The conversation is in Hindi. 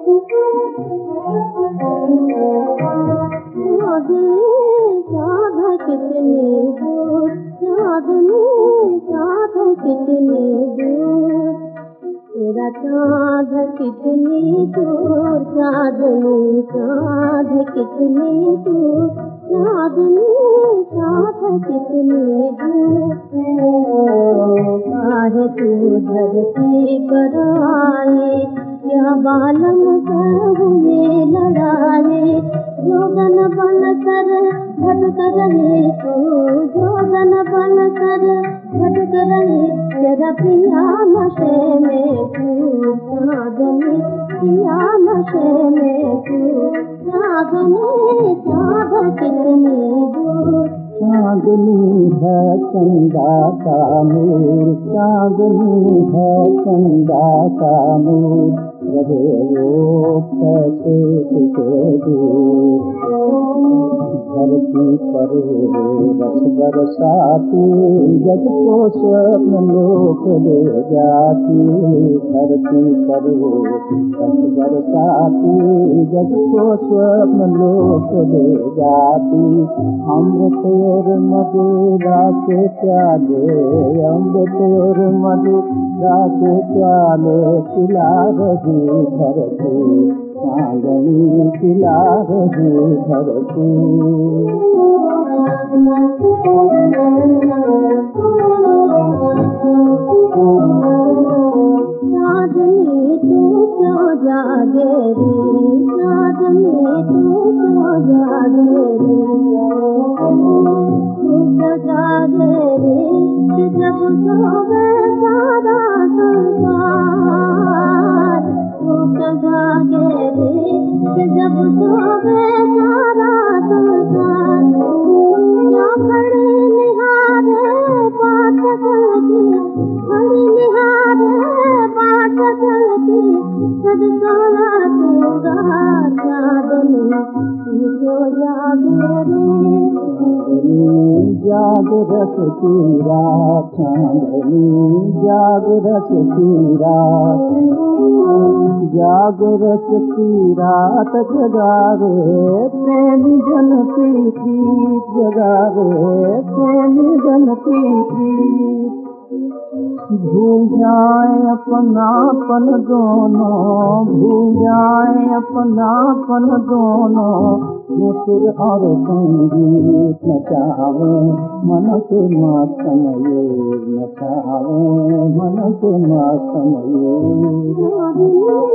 कितनी दूर चाँदनी चाँद कितनी दूर तेरा चाँद कितनी दूर चाँदनी चाँद कितनी दूर चाँदनी चाँद कितनी दूर काहे तू धरती पर आए क्या बालम सब हुए लड़ाए जोगन बन कर भटक रहे तू जोगन बन कर भटक रहे तेरा पिया नशे में तू चाँदनी पिया नशे में तू चाँदनी चाँद कितनी दूर चाँदनी है चंदा का नूर चाँदनी है चंदा का नूर रहे वो कैसे से दूर धरती पर रस बरसाती जग को स्वप्न लोक ले जाती धरती पर रस बरसाती जग को स्वप्न लोक ले जाती अमृत और मधुरा के प्याले अमृत और मधुरा के प्याले पिला रही धरती चाँदनी पिला रही धरती चाँदनी तू क्यों जागे रे चाँदनी तू क्यों जागे रे तू क्यों जागे रे कि जब सोवे सारा संसार तू क्यों जागे रे कि जब सोवे सारा संसार क्या खड़े निहारे बात चलती खड़ी निहारे बात चलती सद सोना दूंगा चाँदनी तू क्यों जागे रे जाग रस की रात चाँदनी जाग रस की रात जाग रस की रात जगावे प्रेमी जन की प्रीत जगावे प्रेमी जन की प्रीत भूल जाए अपनापन दोनों भूल जाए अपनापन दोनों सुर और संगीत नचावे मन के मौसम ये नचावे मन के मौसम ये